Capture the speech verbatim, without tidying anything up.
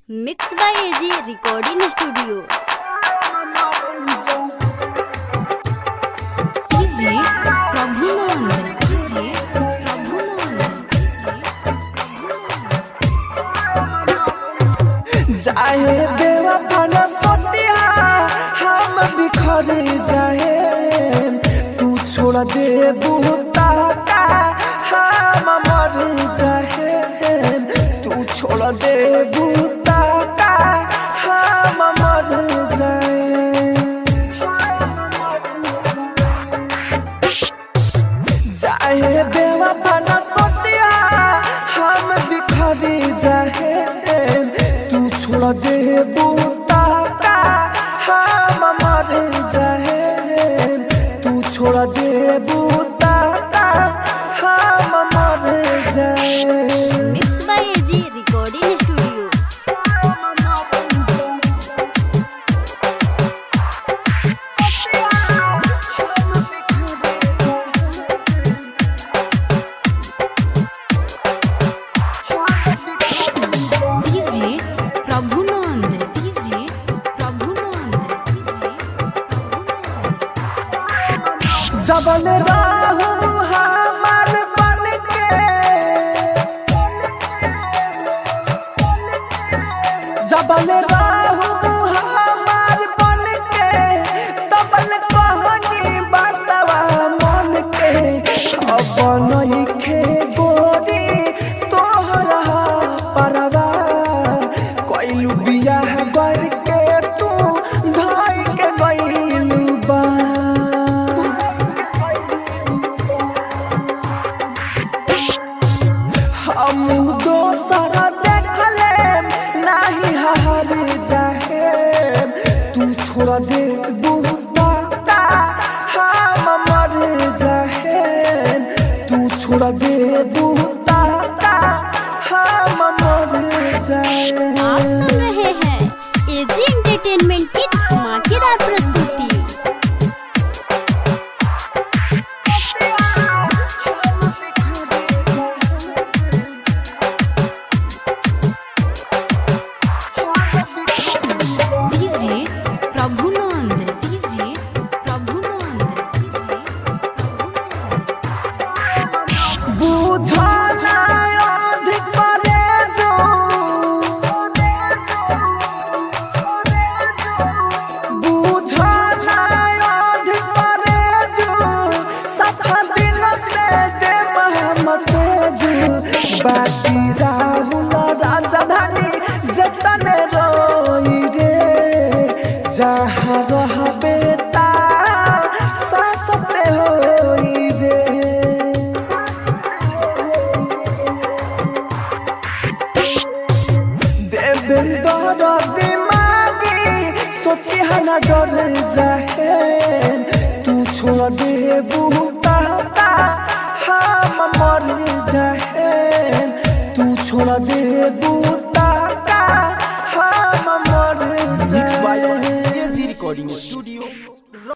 Mix by AG recording studio. जी प्रभुनंद जी जाए बेवफा न सोचिया हम बिखर जाए, तू छोड़ दे बुता का हम मर जाए, तू छोड़ दे बुता का हम मर जाए। जाए बेवफा न सोचिया हम बिखर जाए, छोड़ दे बुता का हम मर जाए, तू छोड़ दे बुता का हम मर जाए। Mix by AG recording studio. जबल राहु हमार बन के, जबल राहु हमार बन के, तबल कहानी बतवा मन के, अपन खे गोरी तोहरा परवा कोइलू बियाह गर के तू धाई के गइलू बा। हम दोसर देखले नाही हार जाए, तू छोड़ दे बुता का हम मर जाए, तू छोड़ दे बुता का हम मर जाए। आप सुन रहे हैं एजी एंटरटेनमेंट की धमाकेदार प्रस्तुति। बाकी राहुल राजधानी जतने रोई रे, जहाँ रह बेटा सासते होई रे। देवेंद्र दिमागी सोची हना डर जाए, तू छोड़ दे बुता का हम मर जाए, तू छोड़ दे बुता का हम मर जाए। Mix by AG recording studio.